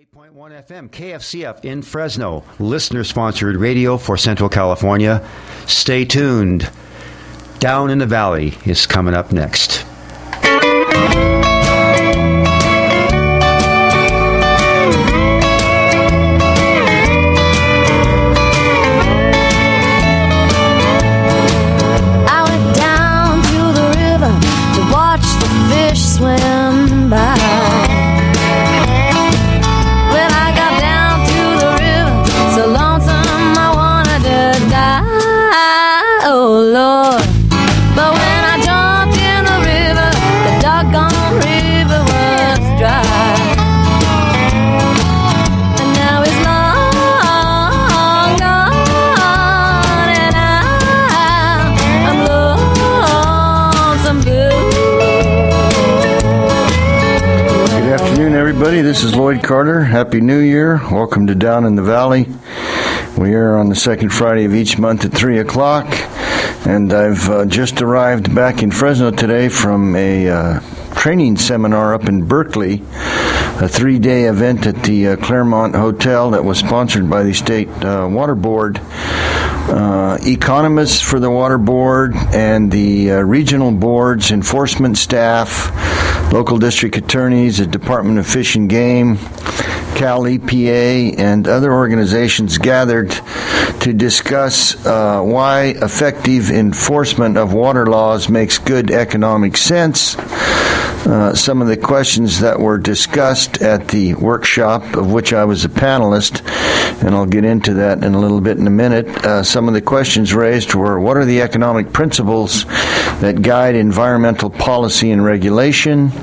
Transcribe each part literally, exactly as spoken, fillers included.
eight point one F M, K F C F in Fresno, listener-sponsored radio for Central California. Stay tuned. Down in the Valley is coming up next. I went down to the river to watch the fish swim by. Everybody, this is Lloyd Carter. Happy New Year. Welcome to Down in the Valley. We are on the second Friday of each month at three o'clock, and I've uh, just arrived back in Fresno today from a uh, training seminar up in Berkeley, a three-day event at the uh, Claremont Hotel that was sponsored by the State uh, Water Board. Uh, economists for the Water Board and the uh, regional boards, enforcement staff, local district attorneys, the Department of Fish and Game, Cal E P A, and other organizations gathered to discuss uh, why effective enforcement of water laws makes good economic sense. Uh, some of the questions that were discussed at the workshop, of which I was a panelist, and I'll get into that in a little bit in a minute. Uh, some of the questions raised were, what are the economic principles that guide environmental policy and regulation?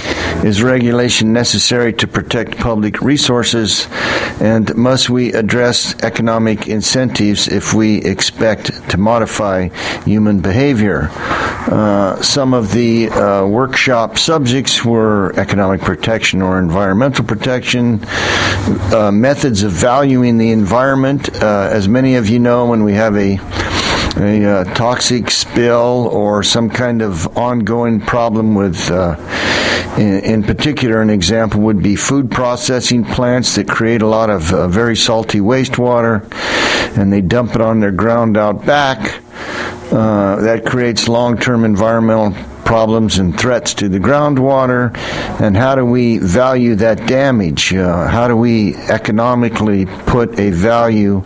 Is regulation necessary to protect public resources? And must we address economic incentives if we expect to modify human behavior? Uh, some of the uh, workshop subjects were economic protection or environmental protection, uh, methods of valuing the environment. Uh, as many of you know, when we have a a uh, toxic spill or some kind of ongoing problem with, uh, in, in particular, an example would be food processing plants that create a lot of uh, very salty wastewater, and they dump it on their ground out back. Uh, that creates long-term environmental problems and threats to the groundwater. And how do we value that damage? Uh, how do we economically put a value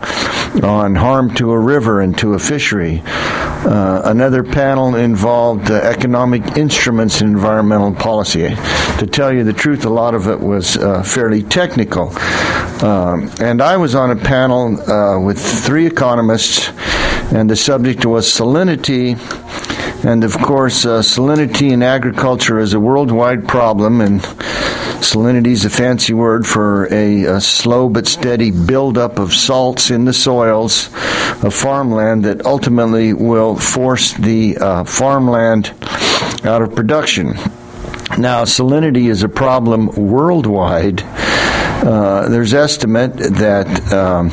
on harm to a river and to a fishery? Uh, another panel involved uh, economic instruments in environmental policy. To tell you the truth, a lot of it was uh, fairly technical. Um, and I was on a panel uh, with three economists, and the subject was salinity. And of course, uh, salinity in agriculture is a worldwide problem, and salinity is a fancy word for a, a slow but steady buildup of salts in the soils of farmland that ultimately will force the uh, farmland out of production. Now, salinity is a problem worldwide. Uh, there's estimate that um,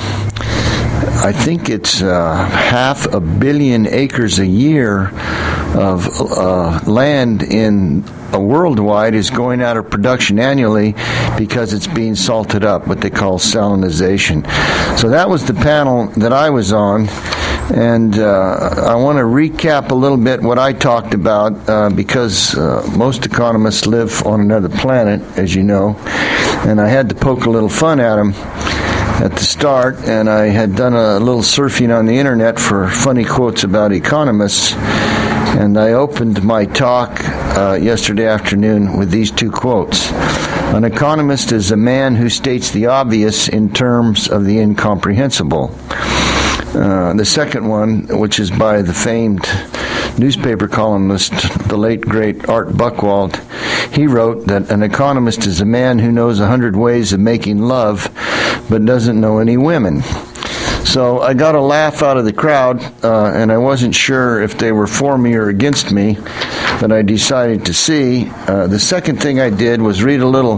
I think it's uh, half a billion acres a year of uh, land in uh, worldwide is going out of production annually because it's being salted up, what they call salinization. So that was the panel that I was on, and uh, I want to recap a little bit what I talked about uh, because uh, most economists live on another planet, as you know, and I had to poke a little fun at them at the start, and I had done a little surfing on the internet for funny quotes about economists, and I opened my talk uh, yesterday afternoon with these two quotes. An economist is a man who states the obvious in terms of the incomprehensible. Uh, the second one, which is by the famed newspaper columnist, the late, great Art Buchwald, he wrote that an economist is a man who knows a hundred ways of making love but doesn't know any women. So I got a laugh out of the crowd, uh, and I wasn't sure if they were for me or against me, but I decided to see. Uh, the second thing I did was read a little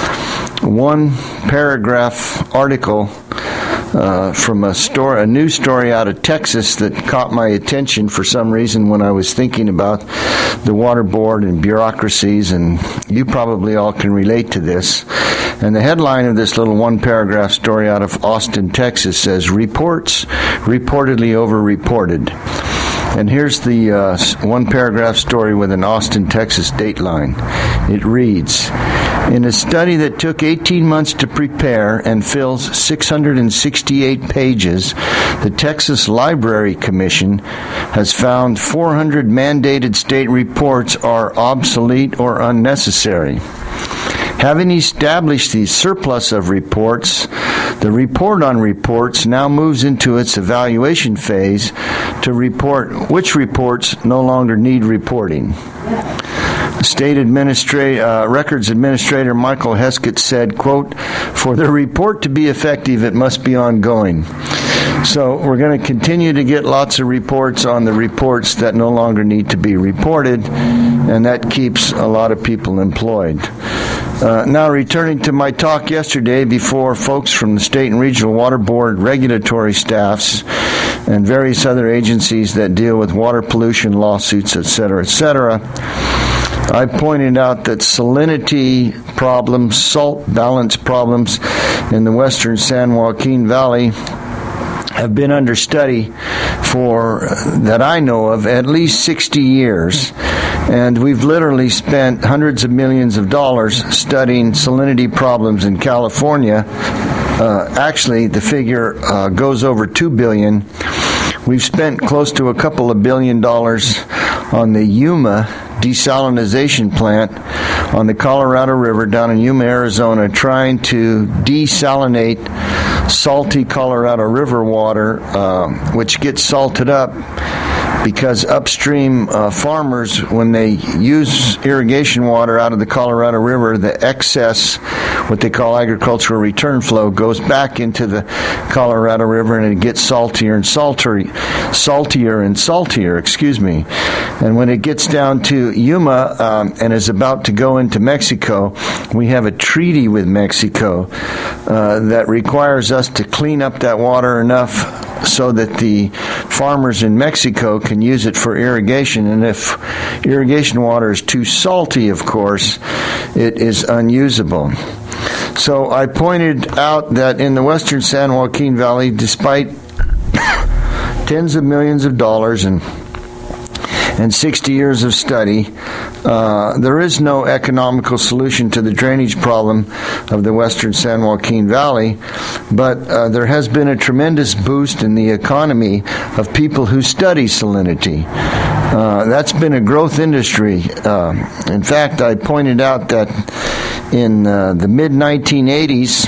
one-paragraph article uh, from a story, a news story out of Texas that caught my attention for some reason when I was thinking about the water board and bureaucracies, and you probably all can relate to this. And the headline of this little one-paragraph story out of Austin, Texas says, "Reports reportedly over-reported." And here's the uh, one-paragraph story with an Austin, Texas dateline. It reads, "In a study that took eighteen months to prepare and fills six hundred sixty-eight pages, the Texas Library Commission has found four hundred mandated state reports are obsolete or unnecessary. Having established the surplus of reports, the report on reports now moves into its evaluation phase to report which reports no longer need reporting." State Administra- uh, Records Administrator Michael Heskett said, quote, "For the report to be effective, it must be ongoing." So we're going to continue to get lots of reports on the reports that no longer need to be reported, and that keeps a lot of people employed. Uh, now, returning to my talk yesterday before folks from the State and Regional Water Board regulatory staffs and various other agencies that deal with water pollution lawsuits, et cetera, et cetera, I pointed out that salinity problems, salt balance problems in the western San Joaquin Valley have been under study for, that I know of, at least sixty years. And we've literally spent hundreds of millions of dollars studying salinity problems in California. Uh, actually, the figure uh, goes over two billion dollars. We've spent close to a couple of billion dollars on the Yuma desalinization plant on the Colorado River down in Yuma, Arizona, trying to desalinate salty Colorado River water, uh, which gets salted up because upstream uh, farmers, when they use irrigation water out of the Colorado River, the excess, what they call agricultural return flow, goes back into the Colorado River, and it gets saltier and saltier, saltier and saltier, excuse me. And when it gets down to Yuma um, and is about to go into Mexico, we have a treaty with Mexico uh, that requires us to clean up that water enough so that the farmers in Mexico can use it for irrigation. And if irrigation water is too salty, of course, it is unusable. So I pointed out that in the western San Joaquin Valley, despite tens of millions of dollars and and sixty years of study, uh, there is no economical solution to the drainage problem of the western San Joaquin Valley, but uh, there has been a tremendous boost in the economy of people who study salinity. Uh, that's been a growth industry. Uh, in fact, I pointed out that in uh, the mid nineteen eighties,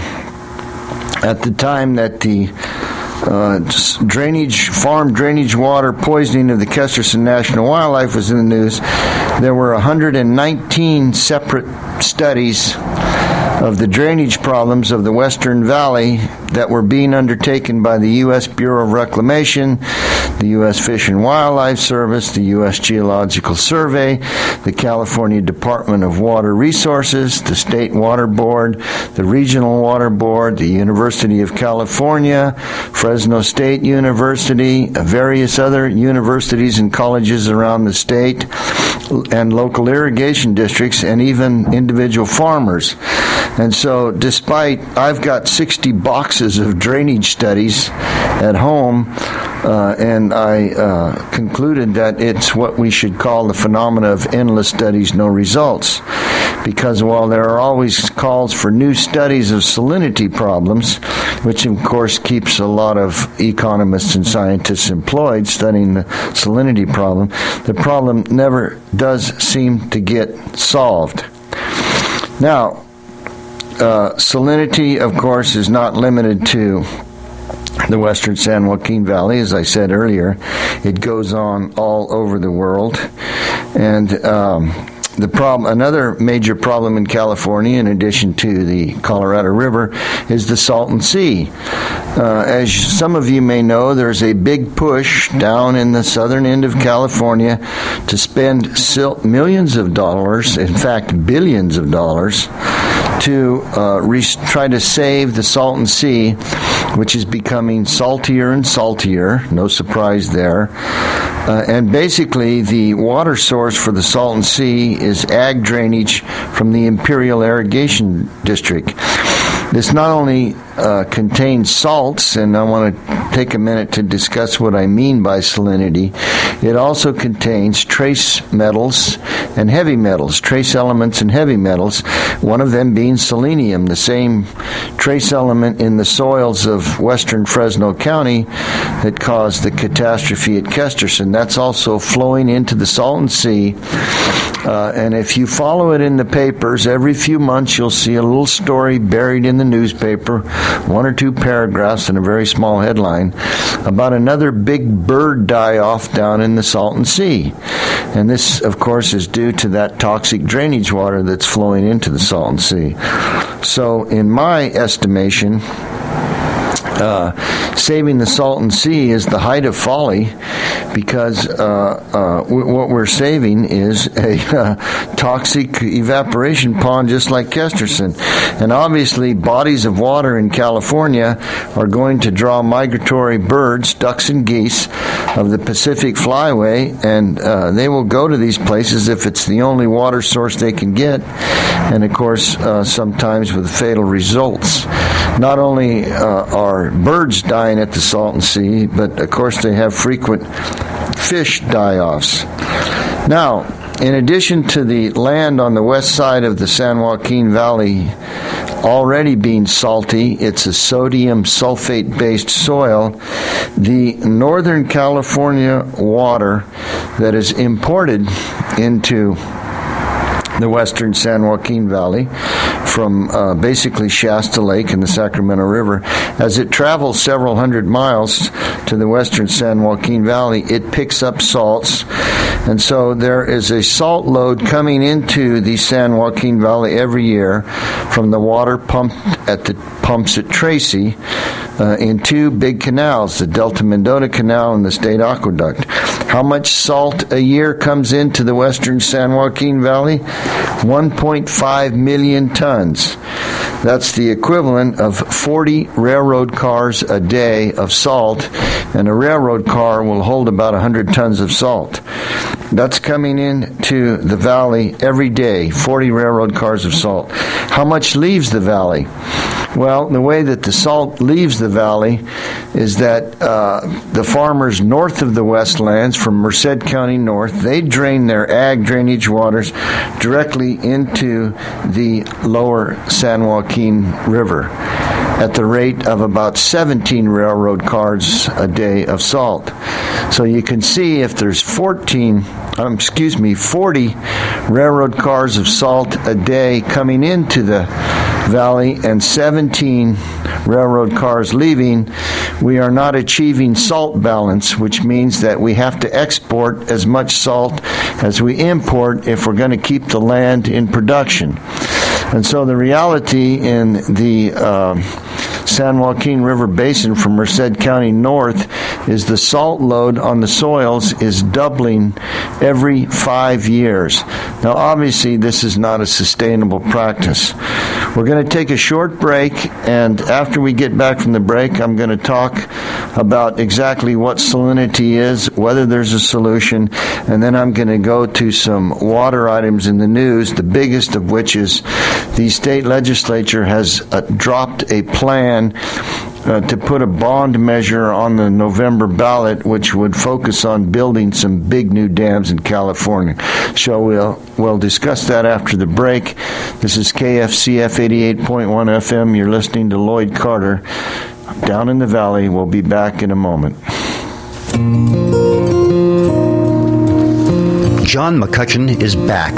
at the time that the Uh, drainage, farm drainage water poisoning of the Kesterson National Wildlife was in the news, there were one hundred nineteen separate studies of the drainage problems of the Western Valley that were being undertaken by the U S Bureau of Reclamation, the U S Fish and Wildlife Service, the U S Geological Survey, the California Department of Water Resources, the State Water Board, the Regional Water Board, the University of California, Fresno State University, various other universities and colleges around the state, and local irrigation districts, and even individual farmers. And so, despite I've got sixty boxes of drainage studies at home, uh, and I uh, concluded that it's what we should call the phenomena of endless studies, no results. Because while there are always calls for new studies of salinity problems, which of course keeps a lot of economists and scientists employed studying the salinity problem, the problem never does seem to get solved. Now, uh, salinity, of course, is not limited to the western San Joaquin Valley. As I said earlier, it goes on all over the world. And um, the problem, another major problem in California, in addition to the Colorado River, is the Salton Sea. Uh, as some of you may know, there's a big push down in the southern end of California to spend millions of dollars, in fact, billions of dollars, to uh, re- try to save the Salton Sea, which is becoming saltier and saltier. No surprise there. Uh, and basically, the water source for the Salton Sea is ag drainage from the Imperial Irrigation District. This not only uh, contains salts, and I want to take a minute to discuss what I mean by salinity. It also contains trace metals and heavy metals, trace elements and heavy metals, one of them being selenium, the same trace element in the soils of western Fresno County that caused the catastrophe at Kesterson. That's also flowing into the Salton Sea. Uh, and if you follow it in the papers, every few months you'll see a little story buried in the newspaper, one or two paragraphs and a very small headline, about another big bird die-off down in the Salton Sea. And this, of course, is due to that toxic drainage water that's flowing into the Salton Sea. So, in my estimation, Uh, saving the Salton Sea is the height of folly, because uh, uh, w- what we're saving is a uh, toxic evaporation pond just like Kesterson. And obviously bodies of water in California are going to draw migratory birds, ducks and geese of the Pacific Flyway, and uh, they will go to these places if it's the only water source they can get, and of course uh, sometimes with fatal results. Not only uh, are birds dying at the Salton Sea, but of course they have frequent fish die-offs. Now, in addition to the land on the west side of the San Joaquin Valley already being salty, it's a sodium sulfate-based soil, the Northern California water that is imported into the western San Joaquin Valley from uh, basically Shasta Lake and the Sacramento River, as it travels several hundred miles to the western San Joaquin Valley, it picks up salts. And so there is a salt load coming into the San Joaquin Valley every year from the water pumped at the pumps at Tracy uh, in two big canals, the Delta Mendota Canal and the State Aqueduct. How much salt a year comes into the western San Joaquin Valley? one point five million tons. That's the equivalent of forty railroad cars a day of salt, and a railroad car will hold about one hundred tons of salt. That's coming into the valley every day, forty railroad cars of salt. How much leaves the valley? Well, the way that the salt leaves the valley is that uh, the farmers north of the Westlands, from Merced County north, they drain their ag drainage waters directly into the lower San Joaquin River at the rate of about seventeen railroad cars a day of salt. So you can see if there's fourteen, um, excuse me, forty railroad cars of salt a day coming into the valley and seventeen railroad cars leaving, we are not achieving salt balance, which means that we have to export as much salt as we import if we're going to keep the land in production. And so the reality in the uh, San Joaquin River Basin from Merced County north is the salt load on the soils is doubling every five years. Now, obviously, this is not a sustainable practice. We're going to take a short break, and after we get back from the break, I'm going to talk about exactly what salinity is, whether there's a solution, and then I'm going to go to some water items in the news, the biggest of which is the state legislature has uh, dropped a plan Uh, to put a bond measure on the November ballot, which would focus on building some big new dams in California. So we'll, we'll discuss that after the break. This is K F C F eighty-eight point one F M. You're listening to Lloyd Carter. Down in the Valley. We'll be back in a moment. John McCutcheon is back.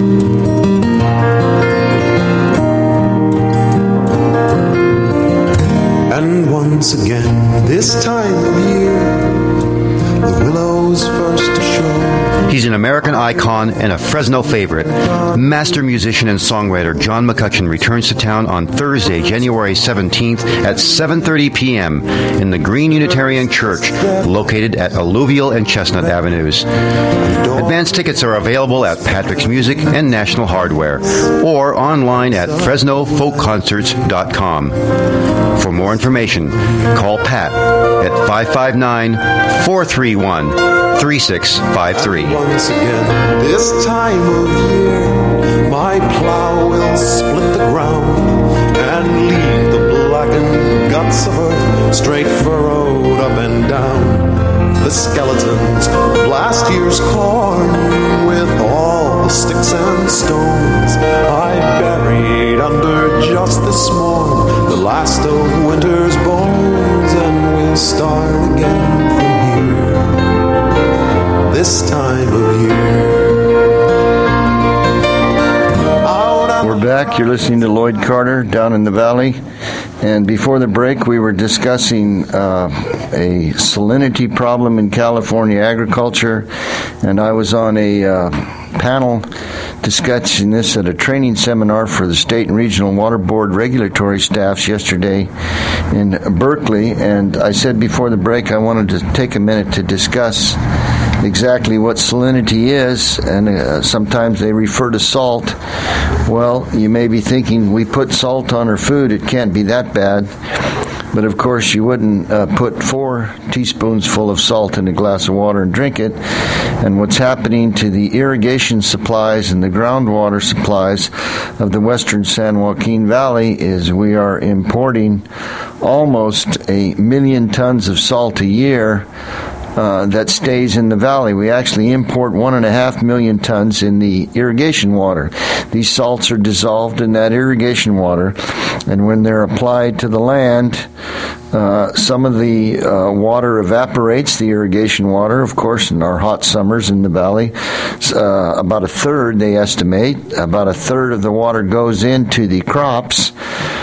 And once again, this time of year, the willows first to show, He's an American icon and a Fresno favorite. Master musician and songwriter John McCutcheon returns to town on Thursday, January seventeenth at seven thirty p.m. in the Green Unitarian Church, located at Alluvial and Chestnut Avenues. Advance tickets are available at Patrick's Music and National Hardware, or online at fresno folk concerts dot com. For more information, call Pat at five five nine, four three one, three six five three. Once again, this time of year, my plow will split the ground and leave the blackened guts of earth straight furrowed up and down. The skeletons of last year's corn with all the sticks and stones I buried under just this morn, the last of winter's bones, and we'll start again from here this time of year. We're back. You're listening to Lloyd Carter down in the valley. And before the break, we were discussing uh, a salinity problem in California agriculture. And I was on a uh, panel discussing this at a training seminar for the state and regional water board regulatory staffs yesterday in Berkeley. And I said before the break I wanted to take a minute to discuss exactly what salinity is, and uh, sometimes they refer to salt. Well, you may be thinking, we put salt on our food, it can't be that bad. But of course, you wouldn't uh, put four teaspoons full of salt in a glass of water and drink it. And what's happening to the irrigation supplies and the groundwater supplies of the western San Joaquin Valley is we are importing almost a million tons of salt a year Uh, that stays in the valley. We actually import one and a half million tons in the irrigation water. These salts are dissolved in that irrigation water, and when they're applied to the land, uh, some of the uh, water evaporates, the irrigation water, of course, in our hot summers in the valley. Uh, about a third, they estimate, about a third of the water goes into the crops,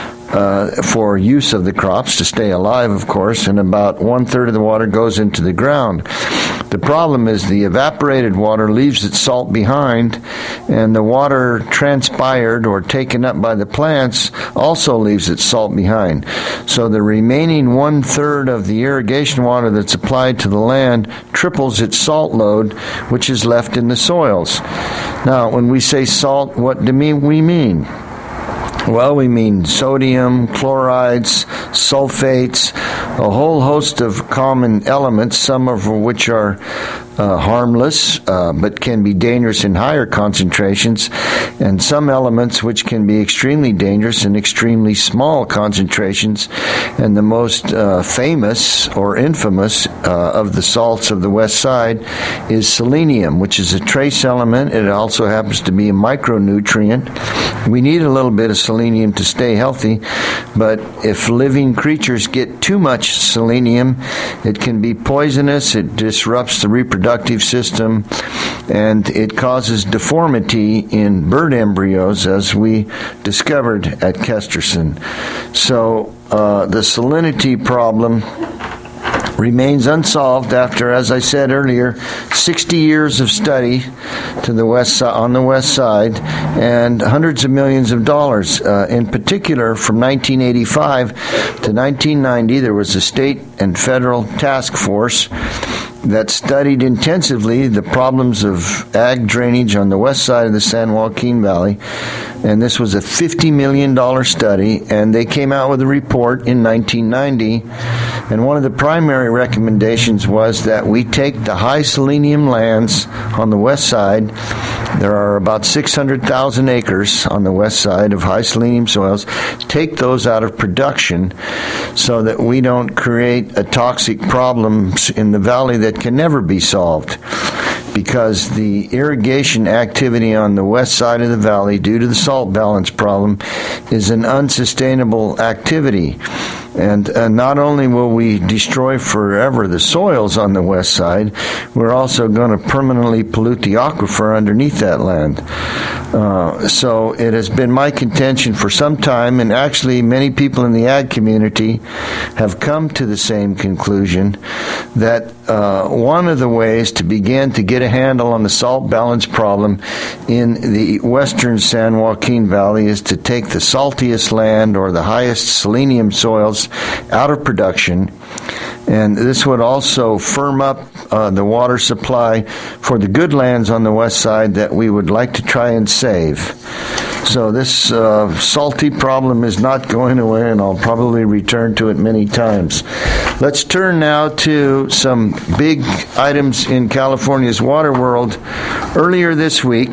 Uh, for use of the crops to stay alive, of course, and about one-third of the water goes into the ground. The problem is the evaporated water leaves its salt behind, and the water transpired or taken up by the plants also leaves its salt behind. So the remaining one-third of the irrigation water that's applied to the land triples its salt load, which is left in the soils. Now, when we say salt, what do we mean? Well, we mean sodium, chlorides, sulfates, a whole host of common elements, some of which are uh, harmless, uh, but can be dangerous in higher concentrations, and some elements which can be extremely dangerous in extremely small concentrations. And the most uh, famous or infamous uh, of the salts of the west side is selenium, which is a trace element. It also happens to be a micronutrient. We need a little bit of selenium to stay healthy, but if living creatures get too much selenium, it can be poisonous, it disrupts the reproductive system, and it causes deformity in bird embryos, as we discovered at Kesterson. So uh, the salinity problem remains unsolved after, as I said earlier, sixty years of study to the west on the west side and hundreds of millions of dollars. Uh, in particular, from nineteen eighty-five to nineteen ninety, there was a state and federal task force that studied intensively the problems of ag drainage on the west side of the San Joaquin Valley. And this was a fifty million dollars study, and they came out with a report in nineteen ninety. And one of the primary recommendations was that we take the high selenium lands on the west side. There are about six hundred thousand acres on the west side of high selenium soils. Take those out of production so that we don't create a toxic problems in the valley that can never be solved, because the irrigation activity on the west side of the valley, due to the salt balance problem, is an unsustainable activity. And uh, not only will we destroy forever the soils on the west side, we're also going to permanently pollute the aquifer underneath that land. Uh, so it has been my contention for some time, and actually many people in the ag community have come to the same conclusion, that uh, one of the ways to begin to get a handle on the salt balance problem in the western San Joaquin Valley is to take the saltiest land or the highest selenium soils out of production. And this would also firm up uh, the water supply for the good lands on the west side that we would like to try and save. So this uh, salty problem is not going away, and I'll probably return to it many times. Let's turn now to some big items in California's water world. Earlier this week,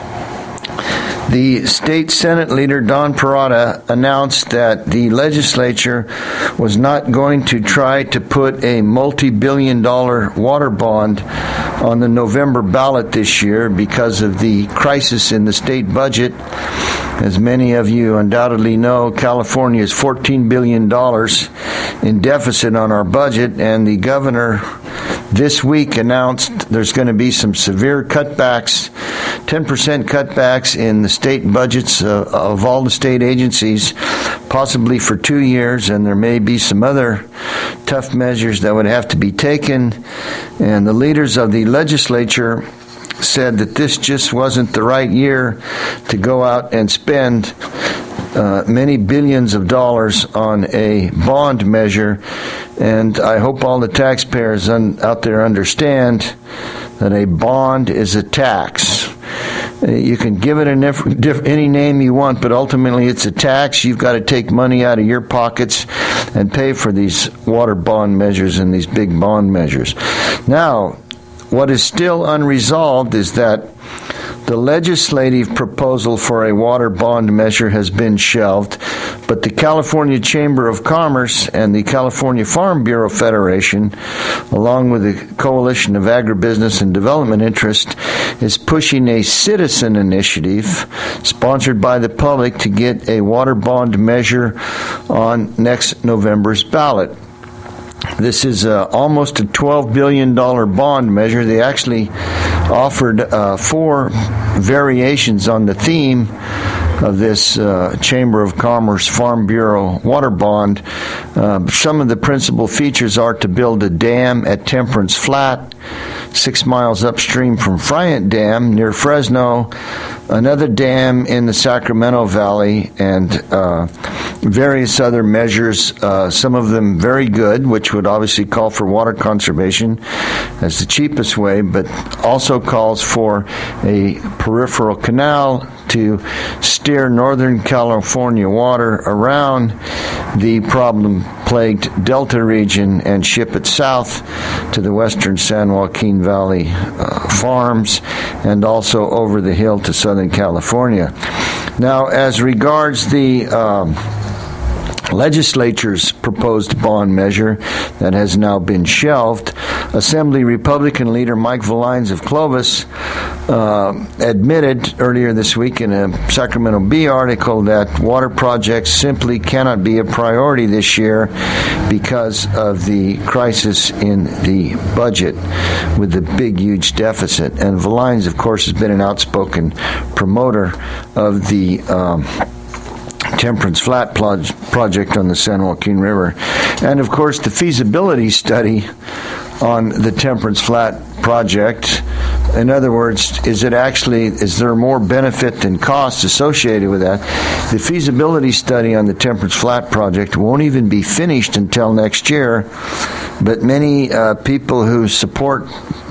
the state Senate leader, Don Parada, announced that the legislature was not going to try to put a multi-billion dollar water bond on the November ballot this year because of the crisis in the state budget. As many of you undoubtedly know, California is fourteen billion dollars in deficit on our budget, and the governor this week announced there's going to be some severe cutbacks, ten percent cutbacks in the state budgets uh, of all the state agencies, possibly for two years, and there may be some other tough measures that would have to be taken. And the leaders of the legislature said that this just wasn't the right year to go out and spend uh, many billions of dollars on a bond measure. And I hope all the taxpayers un- out there understand that a bond is a tax. You can give it an if, diff, any name you want, but ultimately it's a tax. You've got to take money out of your pockets and pay for these water bond measures and these big bond measures. Now, what is still unresolved is that the legislative proposal for a water bond measure has been shelved, but the California Chamber of Commerce and the California Farm Bureau Federation, along with the Coalition of Agribusiness and Development Interest, is pushing a citizen initiative sponsored by the public to get a water bond measure on next November's ballot. This is uh, almost a twelve billion dollars bond measure. They actually offered uh, four variations on the theme of this uh, Chamber of Commerce Farm Bureau water bond. Uh, some of the principal features are to build a dam at Temperance Flat, six miles upstream from Friant Dam near Fresno, another dam in the Sacramento Valley, and uh, various other measures, uh, some of them very good, which would obviously call for water conservation as the cheapest way, but also calls for a peripheral canal to steer Northern California water around the problem-plagued Delta region and ship it south to the western San Joaquin Valley uh, farms and also over the hill to Southern California. Now, as regards the um, legislature's proposed bond measure that has now been shelved, Assembly Republican leader Mike Valines of Clovis uh, admitted earlier this week in a Sacramento Bee article that water projects simply cannot be a priority this year because of the crisis in the budget with the big, huge deficit. And Valines, of course, has been an outspoken promoter of the um, Temperance Flat project on the San Joaquin River. And, of course, the feasibility study on the Temperance Flat project, in other words, is it actually, is there more benefit than cost associated with that? The feasibility study on the Temperance Flat project won't even be finished until next year, but many uh, people who support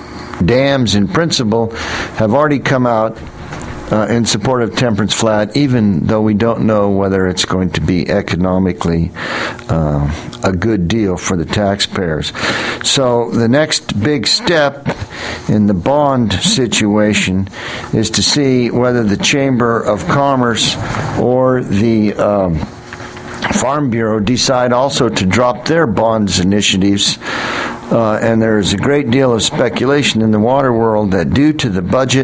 dams in principle have already come out Uh, in support of Temperance Flat, even though we don't know whether it's going to be economically uh, a good deal for the taxpayers. So the next big step in the bond situation is to see whether the Chamber of Commerce or the um, Farm Bureau decide also to drop their bonds initiatives. Uh, and there's a great deal of speculation in the water world that due to the budget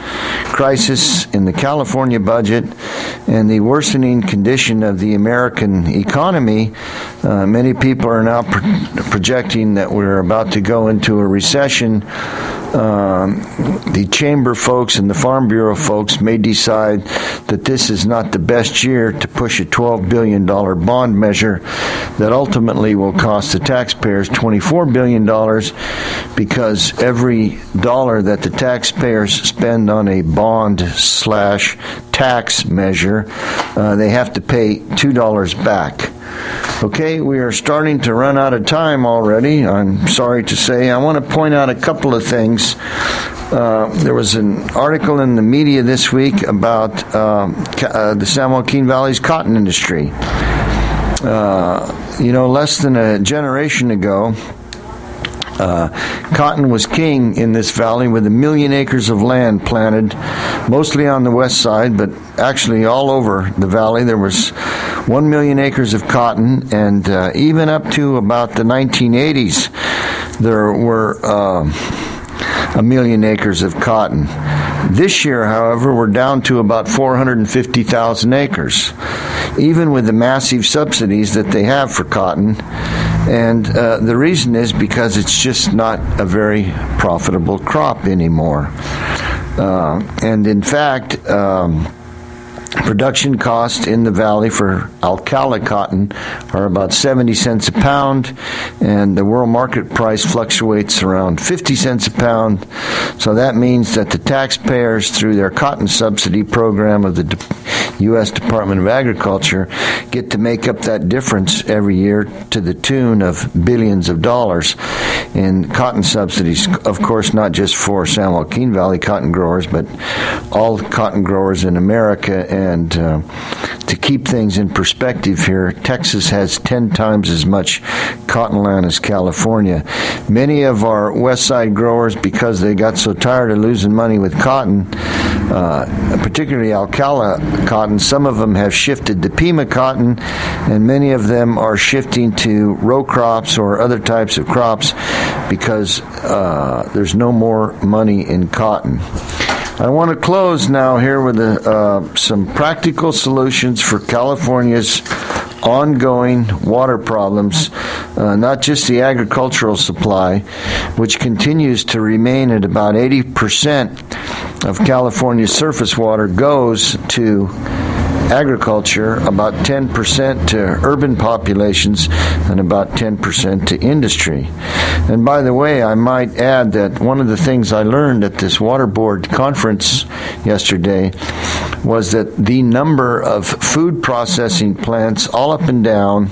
crisis in the California budget and the worsening condition of the American economy, uh, many people are now pro- projecting that we're about to go into a recession um, the Chamber folks and the Farm Bureau folks may decide that this is not the best year to push a twelve billion dollars bond measure that ultimately will cost the taxpayers twenty-four billion dollars, because every dollar that the taxpayers spend on a bond slash tax measure, uh, they have to pay two dollars back. Okay, we are starting to run out of time already, I'm sorry to say. I want to point out a couple of things. Uh, there was an article in the media this week about uh, uh, the San Joaquin Valley's cotton industry. Uh, you know, less than a generation ago, Uh, cotton was king in this valley, with a million acres of land planted, mostly on the west side, but actually all over the valley. There was one million acres of cotton, and uh, even up to about the nineteen eighties, there were uh, a million acres of cotton. This year, however, we're down to about four hundred fifty thousand acres, even with the massive subsidies that they have for cotton. And uh, the reason is because it's just not a very profitable crop anymore. Uh, and in fact, um, production costs in the valley for Alcala cotton are about seventy cents a pound, and the world market price fluctuates around fifty cents a pound. So that means that the taxpayers, through their cotton subsidy program of the U S Department of Agriculture, get to make up that difference every year to the tune of billions of dollars in cotton subsidies. Of course, not just for San Joaquin Valley cotton growers, but all cotton growers in America. And uh, to keep things in perspective here, Texas has ten times as much cotton land as California. Many of our west side growers, because they got so tired of losing money with cotton, uh, particularly Alcala cotton, some of them have shifted to Pima cotton, and many of them are shifting to row crops or other types of crops because uh, there's no more money in cotton. I want to close now here with a, uh, some practical solutions for California's ongoing water problems, uh, not just the agricultural supply, which continues to remain at about eighty percent of California's surface water goes to agriculture, about ten percent to urban populations, and about ten percent to industry. And by the way, I might add that one of the things I learned at this water board conference yesterday was that the number of food processing plants all up and down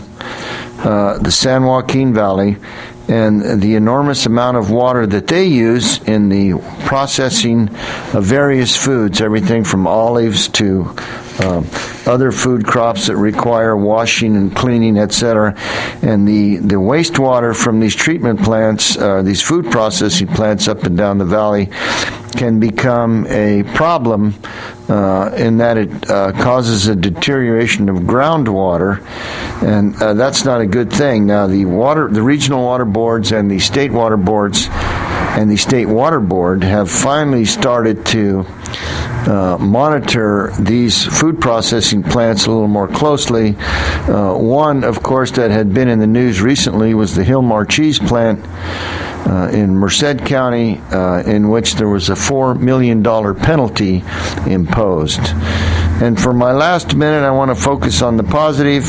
uh, the San Joaquin Valley, and the enormous amount of water that they use in the processing of various foods, everything from olives to uh, other food crops that require washing and cleaning, et cetera. And the, the wastewater from these treatment plants, uh, these food processing plants up and down the valley, can become a problem uh, in that it uh, causes a deterioration of groundwater, and uh, that's not a good thing. Now, the water, the regional water boards and the state water boards and the state water board have finally started to Uh, monitor these food processing plants a little more closely. Uh, one, of course, that had been in the news recently was the Hilmar cheese plant uh, in Merced County, uh, in which there was a four million dollars penalty imposed. And for my last minute, I want to focus on the positive,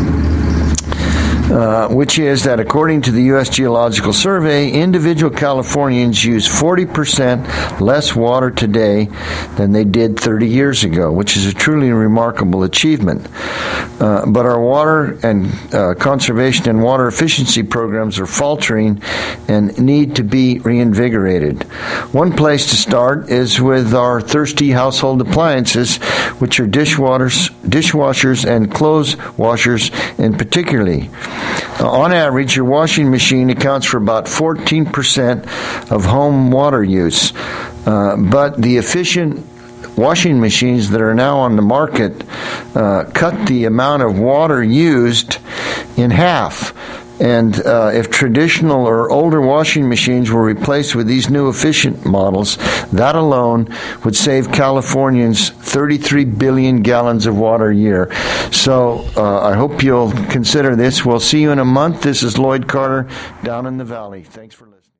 Uh, which is that according to the U S Geological Survey, individual Californians use forty percent less water today than they did thirty years ago, which is a truly remarkable achievement. Uh, but our water and uh, conservation and water efficiency programs are faltering and need to be reinvigorated. One place to start is with our thirsty household appliances, which are dishwashers, dishwashers and clothes washers in particularly. Uh, on average, your washing machine accounts for about fourteen percent of home water use. Uh, but the efficient washing machines that are now on the market uh, cut the amount of water used in half. And uh, if traditional or older washing machines were replaced with these new efficient models, that alone would save Californians thirty-three billion gallons of water a year. So uh, I hope you'll consider this. We'll see you in a month. This is Lloyd Carter down in the valley. Thanks for listening.